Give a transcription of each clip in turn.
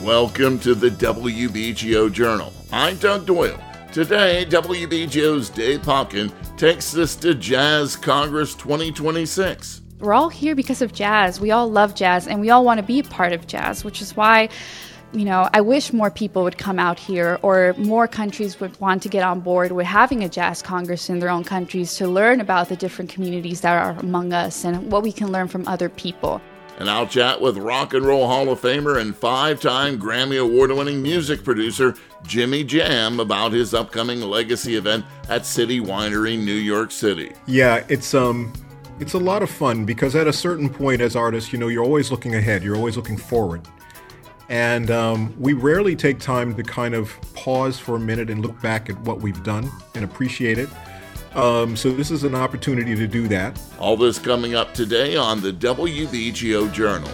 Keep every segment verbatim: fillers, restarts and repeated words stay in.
Welcome to the W B G O Journal. I'm Doug Doyle. Today, W B G O's Dave Popkin takes us to Jazz Congress twenty twenty-six. We're all here because of jazz. We all love jazz, and we all want to be a part of jazz, which is why, you know, I wish more people would come out here, or more countries would want to get on board with having a jazz congress in their own countries to learn about the different communities that are among us and what we can learn from other people. And I'll chat with Rock and Roll Hall of Famer and five-time Grammy Award-winning music producer Jimmy Jam about his upcoming legacy event at City Winery, New York City. Yeah, it's um, it's a lot of fun because at a certain point as artists, you know, you're always looking ahead, you're always looking forward. And um, we rarely take time to kind of pause for a minute and look back at what we've done and appreciate it. Um, so this is an opportunity to do that. All this coming up today on the W B G O Journal.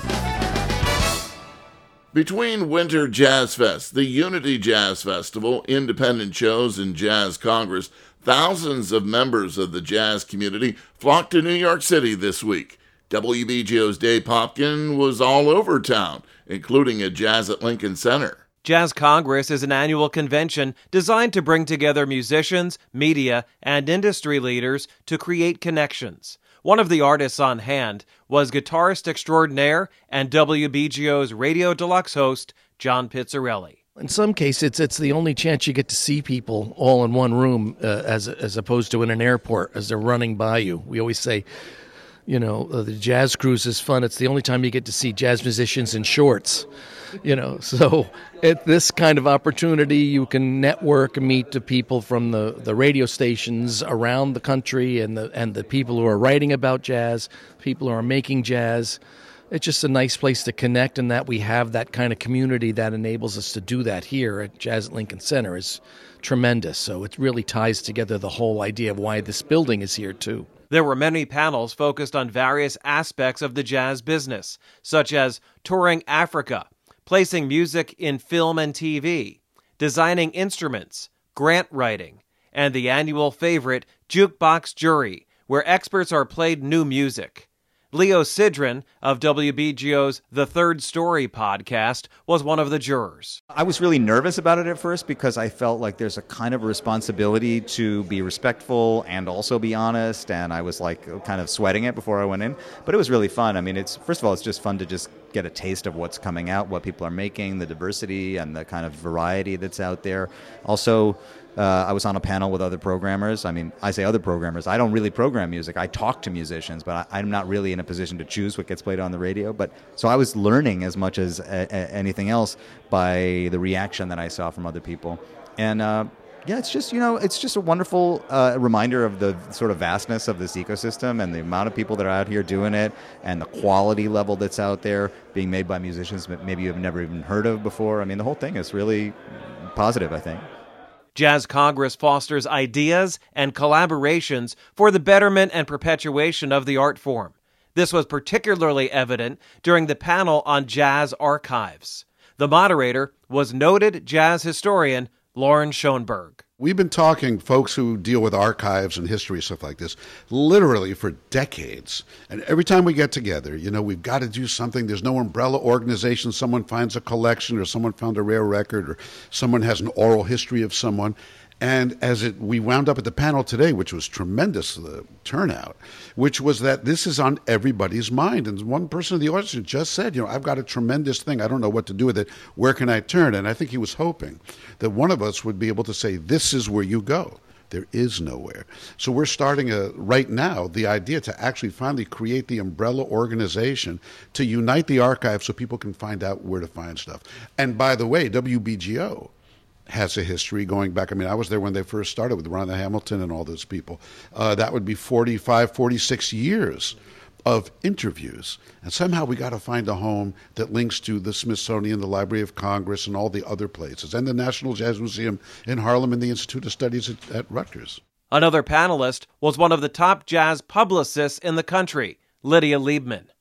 Between Winter Jazz Fest, the Unity Jazz Festival, independent shows, and Jazz Congress, thousands of members of the jazz community flocked to New York City this week. W B G O's Dave Popkin was all over town, including a Jazz at Lincoln Center. Jazz Congress is an annual convention designed to bring together musicians, media, and industry leaders to create connections. One of the artists on hand was guitarist extraordinaire and W B G O's Radio Deluxe host, John Pizzarelli. In some cases, it's it's the only chance you get to see people all in one room, uh, as as opposed to in an airport as they're running by you. We always say, you know, uh, the jazz cruise is fun. It's the only time you get to see jazz musicians in shorts. You know, so at this kind of opportunity, you can network and meet the people from the, the radio stations around the country and the and the people who are writing about jazz, people who are making jazz. It's just a nice place to connect, and that we have that kind of community that enables us to do that here at Jazz at Lincoln Center is tremendous. So it really ties together the whole idea of why this building is here, too. There were many panels focused on various aspects of the jazz business, such as touring Africa, placing music in film and T V, designing instruments, grant writing, and the annual favorite, Jukebox Jury, where experts are played new music. Leo Sidran of W B G O's The Third Story podcast was one of the jurors. I was really nervous about it at first because I felt like there's a kind of responsibility to be respectful and also be honest, and I was like kind of sweating it before I went in. But it was really fun. I mean, it's first of all, it's just fun to just get a taste of what's coming out, what people are making, the diversity and the kind of variety that's out there. Also, Uh, I was on a panel with other programmers. I mean, I say other programmers. I don't really program music. I talk to musicians, but I, I'm not really in a position to choose what gets played on the radio. But so I was learning as much as a, a, anything else by the reaction that I saw from other people. And uh, yeah, it's just, you know, it's just a wonderful uh, reminder of the sort of vastness of this ecosystem and the amount of people that are out here doing it and the quality level that's out there being made by musicians that maybe you've never even heard of before. I mean, the whole thing is really positive, I think. Jazz Congress fosters ideas and collaborations for the betterment and perpetuation of the art form. This was particularly evident during the panel on jazz archives. The moderator was noted jazz historian Lauren Schoenberg. We've been talking, folks who deal with archives and history, stuff like this, literally for decades. And every time we get together, you know, we've got to do something. There's no umbrella organization. Someone finds a collection or someone found a rare record or someone has an oral history of someone. And as it, we wound up at the panel today, which was tremendous, the turnout, which was that this is on everybody's mind. And one person in the audience just said, you know, I've got a tremendous thing. I don't know what to do with it. Where can I turn? And I think he was hoping that one of us would be able to say, this is where you go. There is nowhere. So we're starting a, right now the idea to actually finally create the umbrella organization to unite the archive so people can find out where to find stuff. And by the way, W B G O has a history going back. I mean, I was there when they first started with Rhonda Hamilton and all those people. Uh, that would be forty-five, forty-six years of interviews. And somehow we got to find a home that links to the Smithsonian, the Library of Congress, and all the other places, and the National Jazz Museum in Harlem and the Institute of Studies at, at Rutgers. Another panelist was one of the top jazz publicists in the country, Lydia Liebman.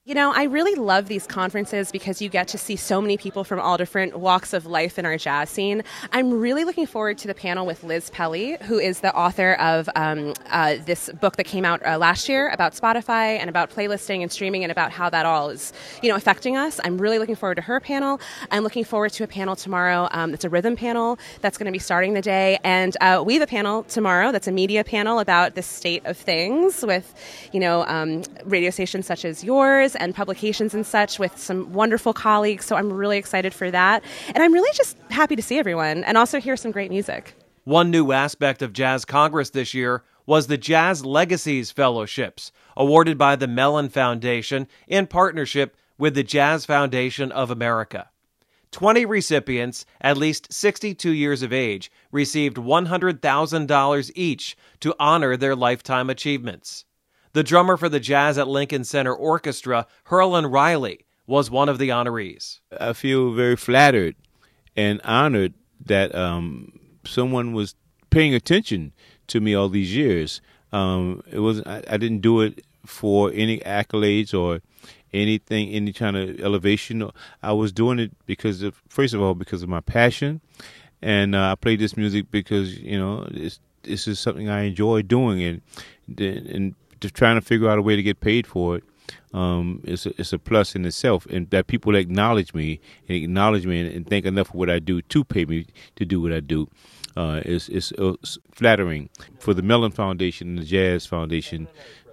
You know, I really love these conferences because you get to see so many people from all different walks of life in our jazz scene. I'm really looking forward to the panel with Liz Pelly, who is the author of um, uh, this book that came out uh, last year about Spotify and about playlisting and streaming and about how that all is, you know, affecting us. I'm really looking forward to her panel. I'm looking forward to a panel tomorrow. Um, it's a rhythm panel that's going to be starting the day. And uh, we have a panel tomorrow that's a media panel about the state of things with, you know, um, radio stations such as yours and publications and such with some wonderful colleagues. So I'm really excited for that. And I'm really just happy to see everyone and also hear some great music. One new aspect of Jazz Congress this year was the Jazz Legacies Fellowships, awarded by the Mellon Foundation in partnership with the Jazz Foundation of America. twenty recipients, at least sixty-two years of age, received one hundred thousand dollars each to honor their lifetime achievements. The drummer for the Jazz at Lincoln Center Orchestra, Herlin Riley, was one of the honorees. I feel very flattered and honored that um, someone was paying attention to me all these years. Um, it wasn't. I, I didn't do it for any accolades or anything, any kind of elevation. I was doing it because, of, first of all, because of my passion, and uh, I played this music because you know it's, this is something I enjoy doing, and and just trying to figure out a way to get paid for it. Um, it's a, it's a plus in itself, and that people acknowledge me and acknowledge me and, and think enough of what I do to pay me to do what I do. Uh, is is uh, flattering for the Mellon Foundation and the Jazz Foundation,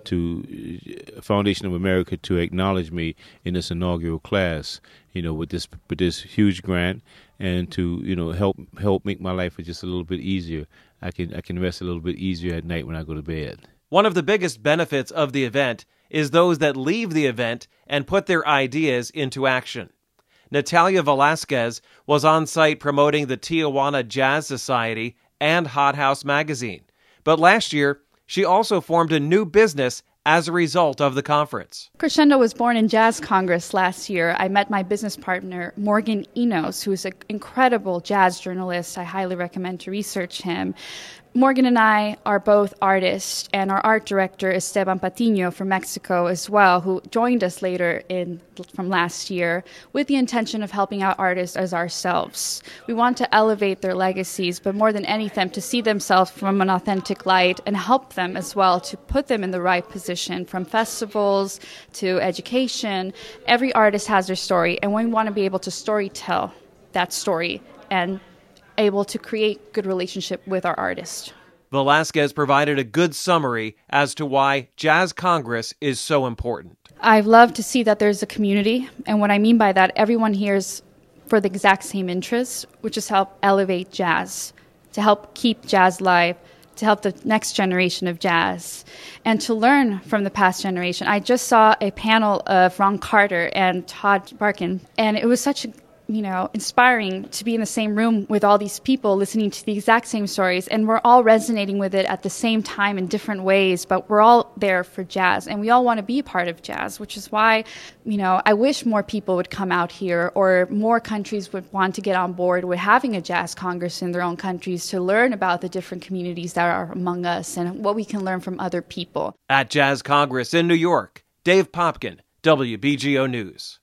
to uh, Foundation of America, to acknowledge me in this inaugural class. You know, with this with this huge grant, and to you know help help make my life just a little bit easier. I can I can rest a little bit easier at night when I go to bed. One of the biggest benefits of the event is those that leave the event and put their ideas into action. Natalia Velasquez was on site promoting the Tijuana Jazz Society and Hot House magazine. But last year, she also formed a new business as a result of the conference. Crescendo was born in Jazz Congress last year. I met my business partner, Morgan Enos, who is an incredible jazz journalist. I highly recommend to research him. Morgan and I are both artists, and our art director is Esteban Patiño from Mexico as well, who joined us later in from last year with the intention of helping out artists as ourselves. We want to elevate their legacies, but more than anything, to see themselves from an authentic light and help them as well to put them in the right position, from festivals to education. Every artist has their story, and we want to be able to story tell that story and able to create good relationship with our artist. Velasquez provided a good summary as to why Jazz Congress is so important. I love to see that there's a community, and what I mean by that, everyone here is for the exact same interests, which is help elevate jazz, to help keep jazz alive, to help the next generation of jazz, and to learn from the past generation. I just saw a panel of Ron Carter and Todd Barkin, and it was such a you know, inspiring to be in the same room with all these people listening to the exact same stories, and we're all resonating with it at the same time in different ways, but we're all there for jazz, and we all want to be part of jazz, which is why, you know, I wish more people would come out here, or more countries would want to get on board with having a Jazz Congress in their own countries to learn about the different communities that are among us and what we can learn from other people. At Jazz Congress in New York, Dave Popkin, W B G O News.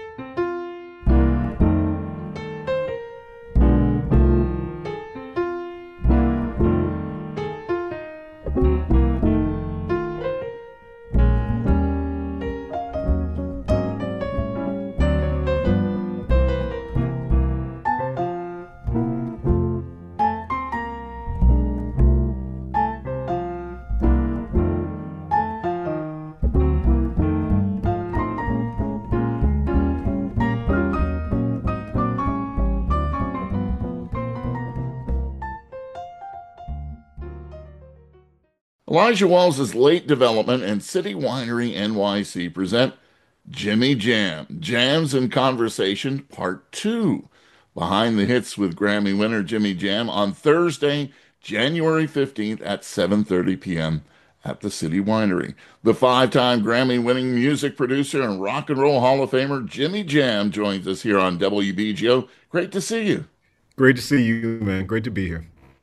Elijah Walls' Late Development and City Winery N Y C present Jimmy Jam, Jams and Conversation, Part two. Behind the Hits with Grammy winner Jimmy Jam on Thursday, January fifteenth at seven thirty p.m. at the City Winery. The five-time Grammy-winning music producer and Rock and Roll Hall of Famer Jimmy Jam joins us here on W B G O. Great to see you. Great to see you, man. Great to be here.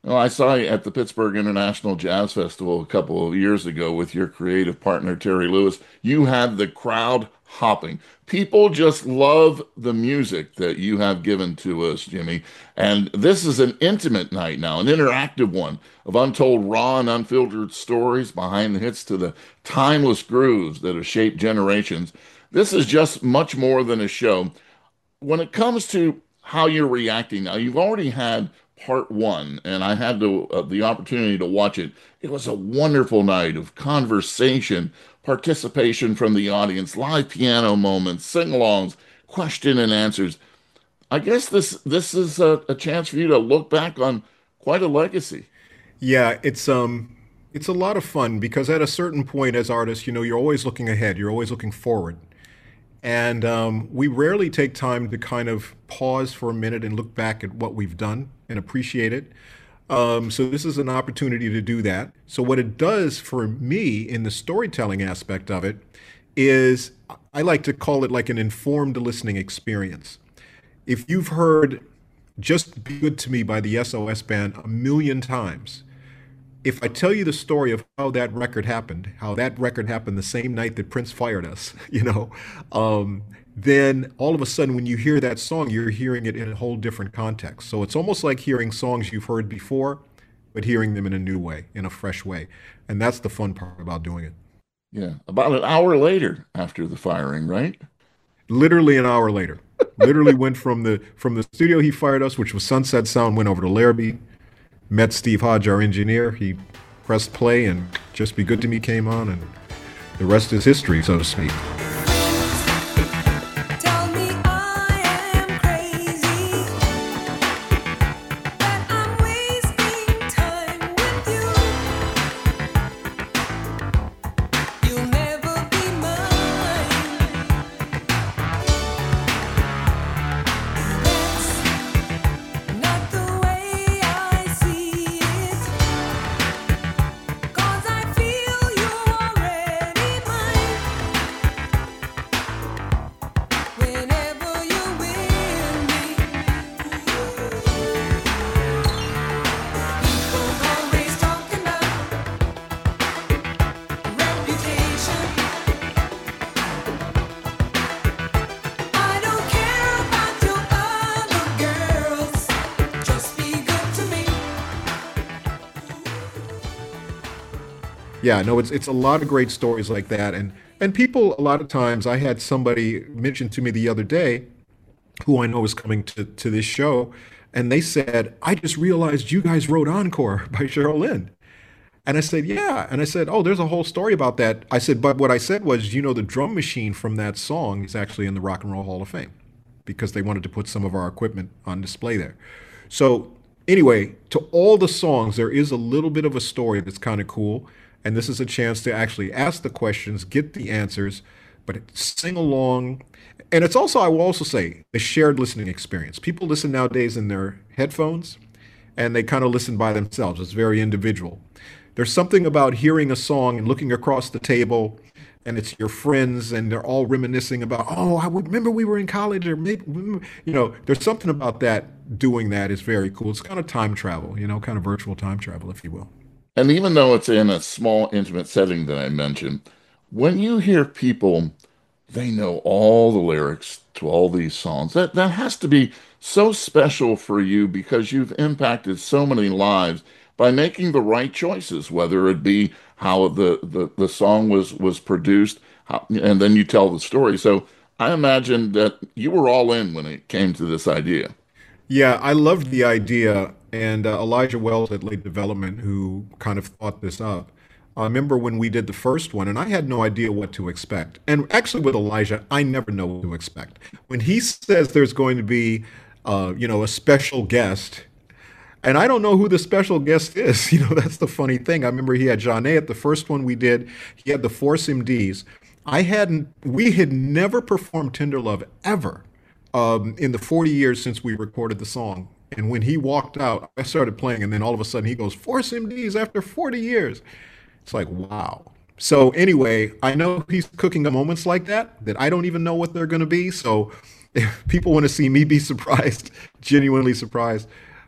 Well, I saw you at the Pittsburgh International Jazz Festival a couple of years ago with your creative partner, Terry Lewis. You had the crowd hopping. People just love the music that you have given to us, Jimmy. And this is an intimate night now, an interactive one of untold, raw, and unfiltered stories behind the hits to the timeless grooves that have shaped generations. This is just much more than a show. When it comes to how you're reacting now, you've already had part one, and I had the uh, the opportunity to watch it. It was a wonderful night of conversation, participation from the audience, live piano moments, sing-alongs, question and answers. I guess this this is a, a chance for you to look back on quite a legacy. Yeah, it's um it's a lot of fun because at a certain point as artists, you know, you're always looking ahead, you're always looking forward. And um, we rarely take time to kind of pause for a minute and look back at what we've done and appreciate it. Um, so this is an opportunity to do that. So what it does for me in the storytelling aspect of it is I like to call it like an informed listening experience. If you've heard Just Be Good to Me by the S O S Band a million times, if I tell you the story of how that record happened, how that record happened the same night that Prince fired us, you know, um, then all of a sudden when you hear that song, you're hearing it in a whole different context. So it's almost like hearing songs you've heard before, but hearing them in a new way, in a fresh way. And that's the fun part about doing it. Yeah, about an hour later after the firing, right? Literally an hour later. Literally went from the from the studio he fired us, which was Sunset Sound, went over to Larrabee. Met Steve Hodge, our engineer. He pressed play and Just Be Good to Me came on, and the rest is history, so to speak. Yeah, no, it's it's a lot of great stories like that, and and people a lot of times. I had somebody mention to me the other day, who I know is coming to to this show, and they said, "I just realized you guys wrote Encore by Cheryl Lynn," and I said, "Yeah," and I said, "Oh, there's a whole story about that." I said, "But what I said was, you know, the drum machine from that song is actually in the Rock and Roll Hall of Fame, because they wanted to put some of our equipment on display there." So anyway, to all the songs, there is a little bit of a story that's kind of cool. And this is a chance to actually ask the questions, get the answers, but sing along. And it's also, I will also say, a shared listening experience. People listen nowadays in their headphones, and they kind of listen by themselves. It's very individual. There's something about hearing a song and looking across the table, and it's your friends, and they're all reminiscing about, oh, I remember we were in college, or maybe, you know, there's something about that, doing that is very cool. It's kind of time travel, you know, kind of virtual time travel, if you will. And even though it's in a small, intimate setting that I mentioned, when you hear people, they know all the lyrics to all these songs, that, that has to be so special for you because you've impacted so many lives by making the right choices, whether it be how the, the, the song was, was produced, how, and then you tell the story. So I imagine that you were all in when it came to this idea. Yeah, I loved the idea. And uh, Elijah Wells at Late Development, who kind of thought this up. I remember when we did the first one, and I had no idea what to expect. And actually with Elijah, I never know what to expect. When he says there's going to be, uh, you know, a special guest, and I don't know who the special guest is. You know, that's the funny thing. I remember he had Janae at the first one we did. He had the Force M Ds. I hadn't, we had never performed Tender Love ever um, in the forty years since we recorded the song. And when he walked out, I started playing, and then all of a sudden he goes, Force M Ds after forty years. It's like, wow. So anyway, I know he's cooking moments like that, that I don't even know what they're going to be. So if people want to see me be surprised, genuinely surprised,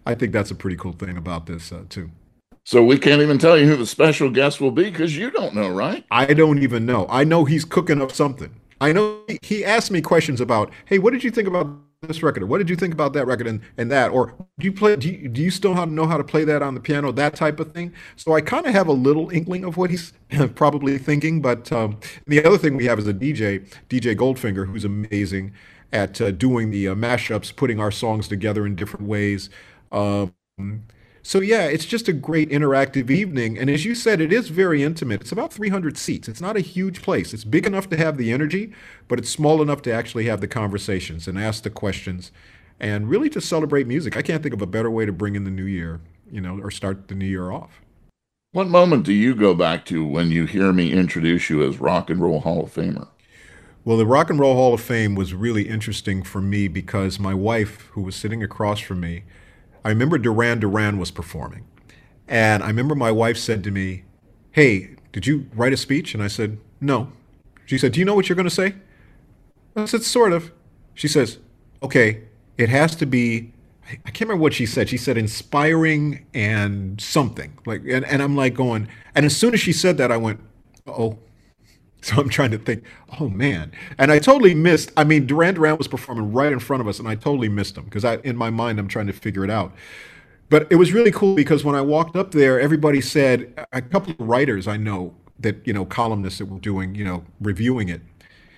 I think that's a pretty cool thing about this uh, too. So we can't even tell you who the special guest will be because you don't know, right? I don't even know. I know he's cooking up something. I know he, he asked me questions about, hey, what did you think about this record? Or what did you think about that record and, and that? Or do you play? Do you, do you still know how to play that on the piano? That type of thing. So I kind of have a little inkling of what he's probably thinking. But um, the other thing we have is a D J, D J Goldfinger, who's amazing at uh, doing the uh, mashups, putting our songs together in different ways. Um, So yeah, it's just a great interactive evening. And as you said, it is very intimate. It's about three hundred seats. It's not a huge place. It's big enough to have the energy, but it's small enough to actually have the conversations and ask the questions and really to celebrate music. I can't think of a better way to bring in the new year, you know, or start the new year off. What moment do you go back to when you hear me introduce you as Rock and Roll Hall of Famer? Well, the Rock and Roll Hall of Fame was really interesting for me because my wife, who was sitting across from me, I remember Duran Duran was performing. And I remember my wife said to me, hey, did you write a speech? And I said, no. She said, do you know what you're going to say? I said, sort of. She says, okay, it has to be, I can't remember what she said. She said inspiring and something. Like, and, and I'm like going, and as soon as she said that, I went, uh-oh. So I'm trying to think, oh man. And I totally missed, I mean, Duran Duran was performing right in front of us and I totally missed him because I, in my mind, I'm trying to figure it out. But it was really cool because when I walked up there, everybody said, a couple of writers I know that, you know, columnists that were doing, you know, reviewing it,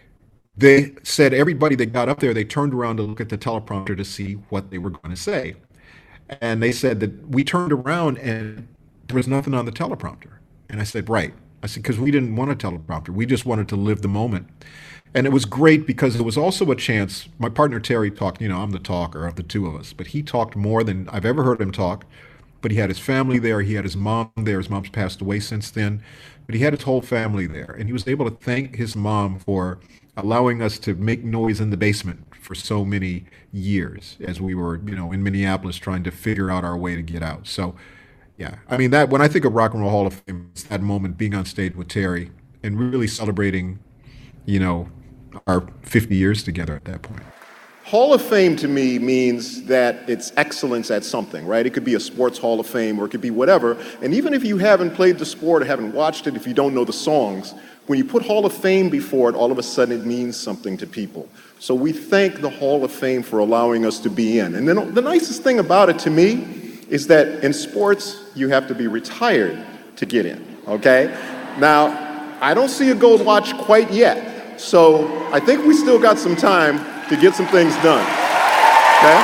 they said everybody that got up there, they turned around to look at the teleprompter to see what they were going to say. And they said that we turned around and there was nothing on the teleprompter. And I said, right. I said, because we didn't want a teleprompter. We just wanted to live the moment. And it was great because it was also a chance. My partner Terry talked, you know, I'm the talker of the two of us, but he talked more than I've ever heard him talk. But he had his family there. He had his mom there. His mom's passed away since then. But he had his whole family there. And he was able to thank his mom for allowing us to make noise in the basement for so many years as we were, you know, in Minneapolis trying to figure out our way to get out. So yeah, I mean, that when I think of Rock and Roll Hall of Fame, it's that moment being on stage with Terry and really celebrating, you know, our fifty years together at that point. Hall of Fame to me means that it's excellence at something, right? It could be a sports Hall of Fame or it could be whatever. And even if you haven't played the sport or haven't watched it, if you don't know the songs, when you put Hall of Fame before it, all of a sudden it means something to people. So we thank the Hall of Fame for allowing us to be in. And then the nicest thing about it to me is that in sports, you have to be retired to get in, okay? Now, I don't see a gold watch quite yet, so I think we still got some time to get some things done, okay?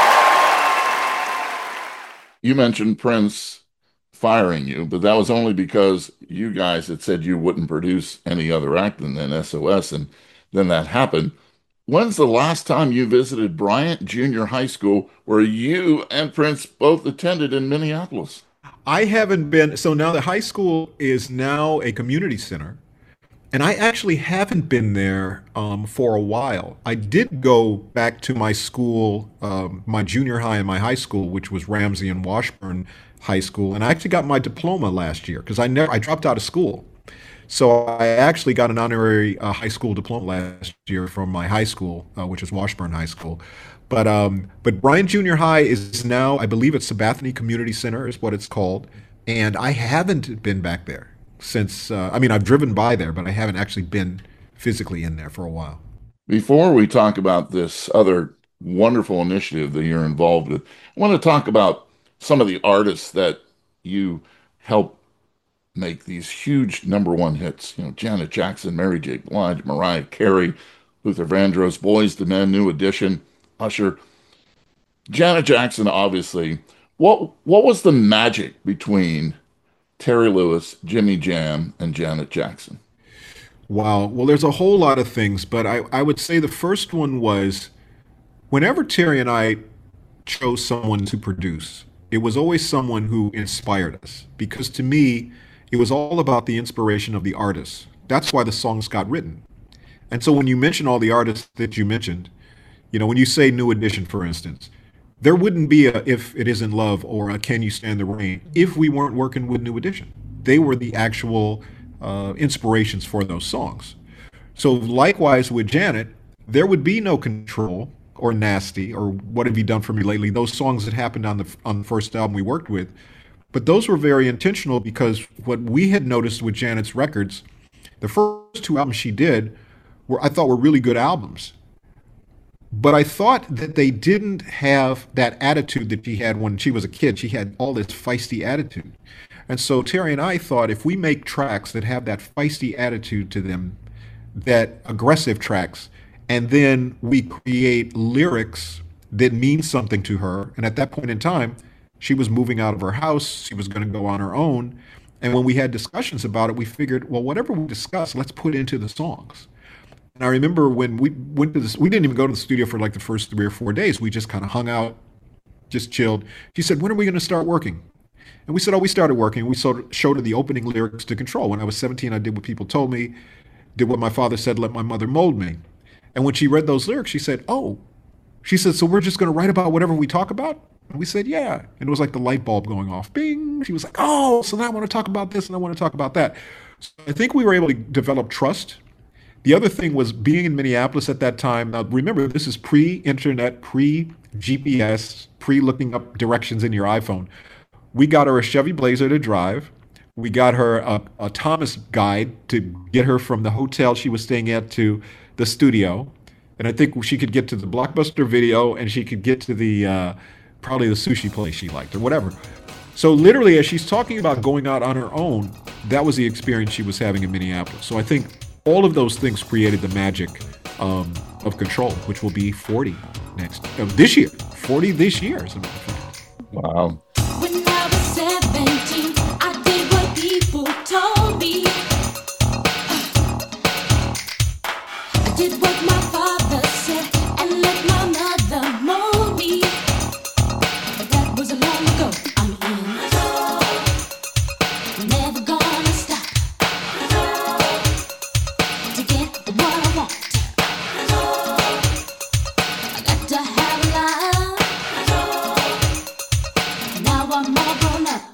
You mentioned Prince firing you, but that was only because you guys had said you wouldn't produce any other act than S O S, and then that happened. When's the last time you visited Bryant Junior High School, where you and Prince both attended in Minneapolis? I haven't been. So now the high school is now a community center. And I actually haven't been there um, for a while. I did go back to my school, um, my junior high and my high school, which was Ramsey and Washburn High School. And I actually got my diploma last year because I never I dropped out of school. So I actually got an honorary uh, high school diploma last year from my high school, uh, which is Washburn High School. But um, but Bryant Junior High is now, I believe it's Sabathani Community Center is what it's called. And I haven't been back there since, uh, I mean, I've driven by there, but I haven't actually been physically in there for a while. Before we talk about this other wonderful initiative that you're involved with, I want to talk about some of the artists that you help make these huge number one hits. You know, Janet Jackson, Mary J. Blige, Mariah Carey, Luther Vandross, Boyz two Men, New Edition, Usher. Janet Jackson, obviously. What what was the magic between Terry Lewis, Jimmy Jam, and Janet Jackson? Wow. Well, there's a whole lot of things, but I, I would say the first one was whenever Terry and I chose someone to produce, it was always someone who inspired us. Because to me, it was all about the inspiration of the artists. That's why the songs got written. And so when you mention all the artists that you mentioned, you know, when you say New Edition, for instance, there wouldn't be a If It Isn't Love or a Can You Stand the Rain if we weren't working with New Edition. They were the actual uh, inspirations for those songs. So likewise with Janet, there would be no Control or Nasty or What Have You Done For Me Lately, those songs that happened on the on the first album we worked with. But those were very intentional because what we had noticed with Janet's records, the first two albums she did were, I thought, were really good albums. But I thought that they didn't have that attitude that she had when she was a kid. She had all this feisty attitude. And so Terry and I thought if we make tracks that have that feisty attitude to them, that aggressive tracks, and then we create lyrics that mean something to her. And at that point in time, she was moving out of her house. She was going to go on her own. And when we had discussions about it, we figured, well, whatever we discuss, let's put into the songs. And I remember when we went to this, we didn't even go to the studio for like the first three or four days. We just kind of hung out, just chilled. She said, when are we going to start working? And we said, oh, we started working. We sort of showed her the opening lyrics to Control. When I was seventeen, I did what people told me, did what my father said, let my mother mold me. And when she read those lyrics, she said, oh, she said, so we're just going to write about whatever we talk about? And we said, yeah. And it was like the light bulb going off. Bing. She was like, oh, so now I want to talk about this and I want to talk about that. So I think we were able to develop trust. The other thing was being in Minneapolis at that time. Now, remember, this is pre-internet, pre-G P S, pre-looking up directions in your iPhone. We got her a Chevy Blazer to drive. We got her a, a Thomas guide to get her from the hotel she was staying at to the studio. And I think she could get to the Blockbuster Video and she could get to the uh, probably the sushi place she liked or whatever. So literally, as she's talking about going out on her own, that was the experience she was having in Minneapolis. So I think all of those things created the magic um, of Control, which will be forty next uh, this year. forty this year, as a matter of fact. Wow. When I was seventeen, I did what people told me. I did what my father said and let my mother mold me. But that was a long ago. I'm in. Never gonna stop to get what I want. I got to have a life. Now I'm all grown up.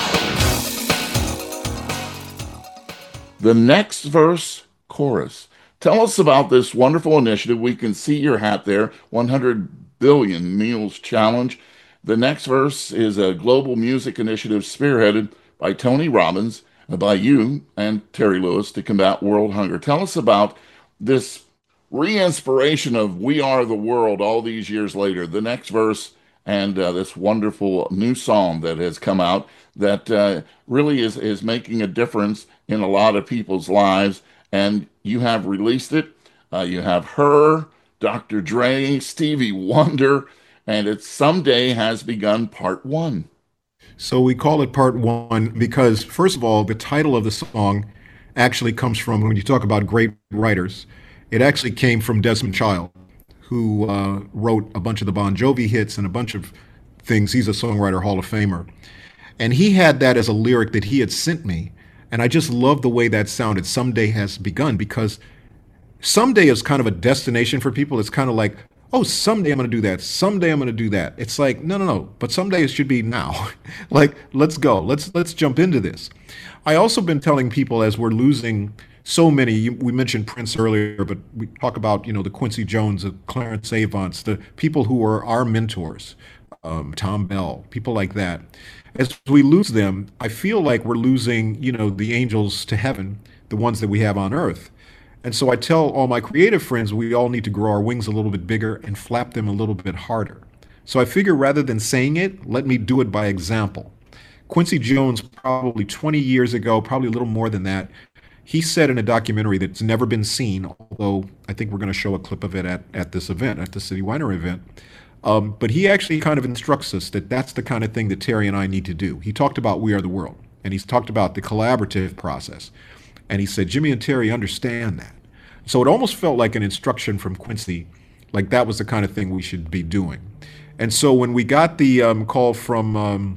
The Next Verse Chorus. Tell us about this wonderful initiative. We can see your hat there, one hundred billion Meals Challenge. The Next Verse is a global music initiative spearheaded by Tony Robbins, uh, by you and Terry Lewis to combat world hunger. Tell us about this re-inspiration of We Are the World all these years later, The Next Verse, and uh, this wonderful new song that has come out that uh, really is, is making a difference in a lot of people's lives. And you have released it. Uh, you have her, Doctor Dre, Stevie Wonder, and it someday has begun part one. So we call it part one because, first of all, the title of the song actually comes from, when you talk about great writers, it actually came from Desmond Child, who uh, wrote a bunch of the Bon Jovi hits and a bunch of things. He's a songwriter, Hall of Famer. And he had that as a lyric that he had sent me. And I just love the way that sounded, Someday Has Begun, because someday is kind of a destination for people. It's kind of like, oh, someday I'm going to do that. Someday I'm going to do that. It's like, no, no, no. But someday it should be now. Like, let's go. Let's let's jump into this. I also been telling people as we're losing so many, you, we mentioned Prince earlier, but we talk about, you know, the Quincy Jones, the Clarence Avants, the people who were our mentors, um, Tom Bell, people like that. As we lose them, I feel like we're losing, you know, the angels to heaven, the ones that we have on earth. And so I tell all my creative friends, we all need to grow our wings a little bit bigger and flap them a little bit harder. So I figure rather than saying it, let me do it by example. Quincy Jones, probably twenty years ago, probably a little more than that, he said in a documentary that's never been seen, although I think we're going to show a clip of it at, at this event, at the City Winery event. Um, but he actually kind of instructs us that that's the kind of thing that Terry and I need to do. He talked about We Are the World, and he's talked about the collaborative process. And he said, Jimmy and Terry understand that. So it almost felt like an instruction from Quincy, like that was the kind of thing we should be doing. And so when we got the um, call from um,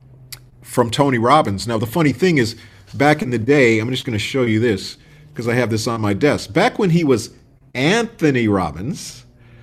from Tony Robbins, now the funny thing is, back in the day, I'm just going to show you this because I have this on my desk. Back when he was Anthony Robbins,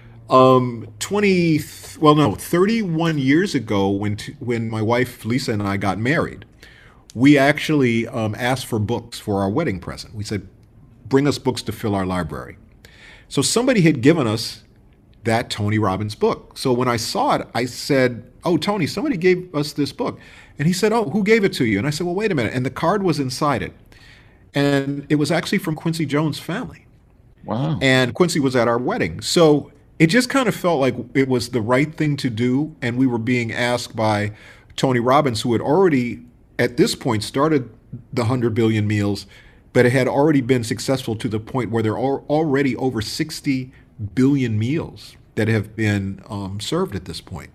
um, twenty, well, no, thirty-one years ago, when t- when my wife Lisa and I got married, we actually um, asked for books for our wedding present. We said, bring us books to fill our library. So somebody had given us that Tony Robbins book. So when I saw it, I said, "Oh, Tony, somebody gave us this book." And he said, "Oh, who gave it to you?" And I said, "Well, wait a minute." And the card was inside it. And it was actually from Quincy Jones' family. Wow. And Quincy was at our wedding. So it just kind of felt like it was the right thing to do. And we were being asked by Tony Robbins, who had already, at this point, started the one hundred billion meals, but it had already been successful to the point where there are already over sixty billion meals that have been um, served at this point.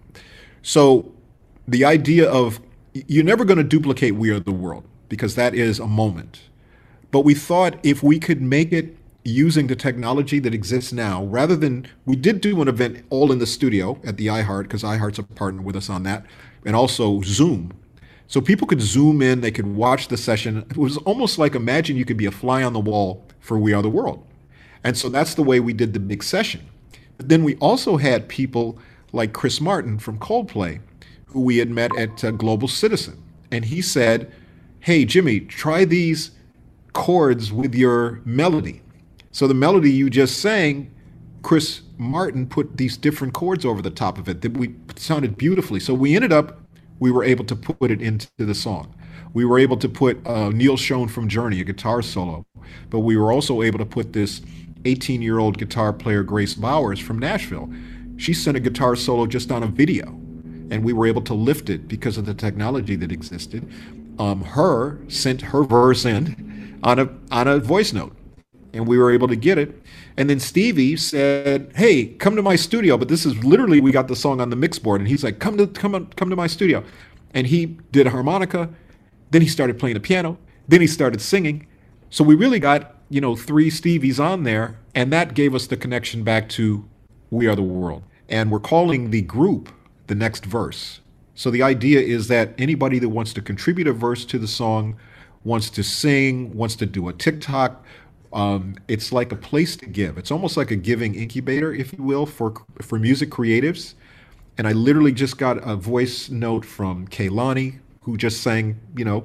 So the idea of, you're never going to duplicate We Are the World, because that is a moment. But we thought if we could make it using the technology that exists now, rather than, we did do an event all in the studio at the iHeart, because iHeart's a partner with us on that, and also Zoom. So people could Zoom in, they could watch the session. It was almost like, imagine you could be a fly on the wall for We Are the World. And so that's the way we did the big session. But then we also had people like Chris Martin from Coldplay, who we had met at uh, Global Citizen. And he said, "Hey, Jimmy, try these chords with your melody." So the melody you just sang, Chris Martin put these different chords over the top of it that we sounded beautifully. So we ended up, we were able to put it into the song. We were able to put uh, Neil Schon from Journey, a guitar solo, but we were also able to put this eighteen-year-old guitar player, Grace Bowers from Nashville. She sent a guitar solo just on a video, and we were able to lift it because of the technology that existed. Um, her sent her verse in on a on a voice note, and we were able to get it. And then Stevie said, "Hey, come to my studio." But this is literally, we got the song on the mix board, and he's like, "Come to come on, come to my studio." And he did a harmonica. Then he started playing the piano. Then he started singing. So we really got, you know, three Stevies on there, and that gave us the connection back to We Are the World. And we're calling the group The Next Verse. So the idea is that anybody that wants to contribute a verse to the song, wants to sing, wants to do a TikTok, um, it's like a place to give. It's almost like a giving incubator, if you will, for for music creatives. And I literally just got a voice note from Kehlani, who just sang, you know,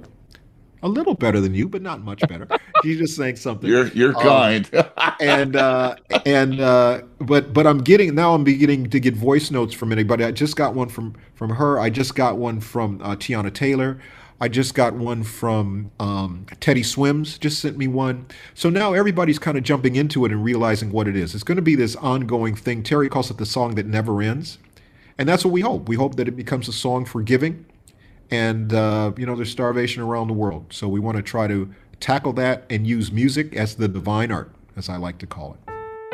a little better than you, but not much better. She just sang something. You're you're um, kind. and uh, and uh, but but I'm getting now. I'm beginning to get voice notes from anybody. I just got one from from her. I just got one from uh, Tiana Taylor. I just got one from um, Teddy Swims. Just sent me one. So now everybody's kind of jumping into it and realizing what it is. It's going to be this ongoing thing. Terry calls it the song that never ends, and that's what we hope. We hope that it becomes a song for giving. And, uh, you know, there's starvation around the world. So we want to try to tackle that and use music as the divine art, as I like to call it.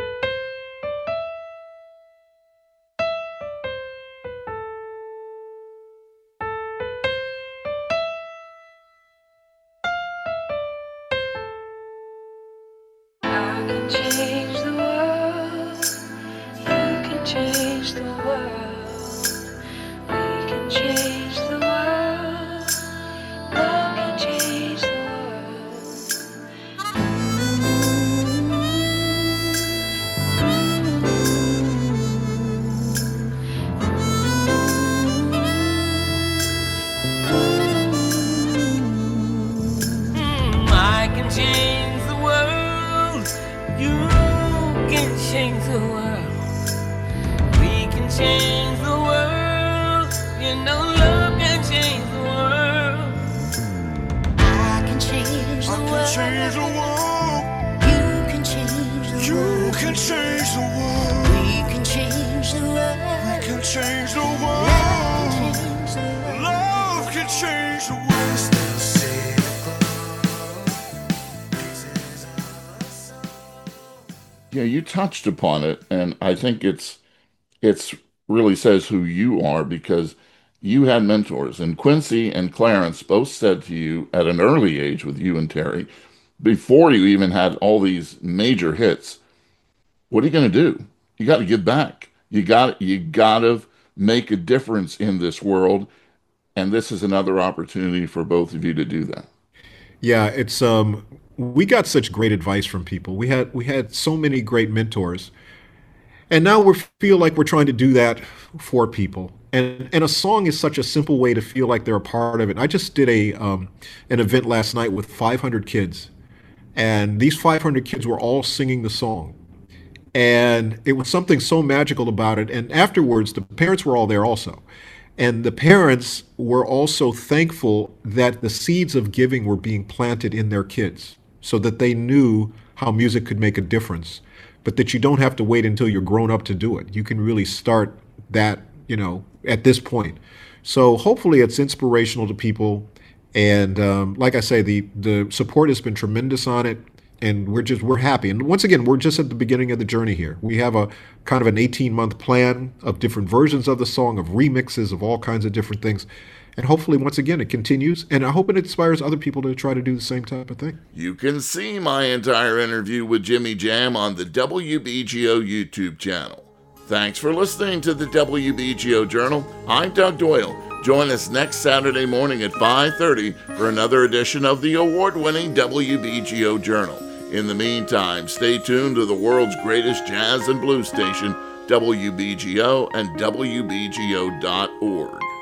I can change the world. You can change the world. We can change the world. Love can change the world. I can change the world. You can change the world. We can change the world. You know love can change the world. I can change the world. Change the world. You can change the You world. can change the world. We can change the world. We can change the world. Love can change the world. Love can change the world. Yeah, you touched upon it, and I think it's it's really says who you are, because you had mentors, and Quincy and Clarence both said to you at an early age, with you and Terry, before you even had all these major hits, what are you going to do? You got to give back. You got you got to make a difference in this world, and this is another opportunity for both of you to do that. Yeah, it's um we got such great advice from people. We had we had so many great mentors. And now we feel like we're trying to do that for people. And and a song is such a simple way to feel like they're a part of it. I just did a um an event last night with five hundred kids. And these five hundred kids were all singing the song. And it was something so magical about it. And afterwards, the parents were all there also. And the parents were also thankful that the seeds of giving were being planted in their kids so that they knew how music could make a difference, but that you don't have to wait until you're grown up to do it. You can really start that, you know, at this point. So hopefully it's inspirational to people. And um, like I say, the, the support has been tremendous on it. And we're just, we're happy. And once again, we're just at the beginning of the journey here. We have a kind of an eighteen month plan of different versions of the song, of remixes, of all kinds of different things. And hopefully, once again, it continues. And I hope it inspires other people to try to do the same type of thing. You can see my entire interview with Jimmy Jam on the W B G O YouTube channel. Thanks for listening to the W B G O Journal. I'm Doug Doyle. Join us next Saturday morning at five thirty for another edition of the award-winning W B G O Journal. In the meantime, stay tuned to the world's greatest jazz and blues station, W B G O and W B G O dot org.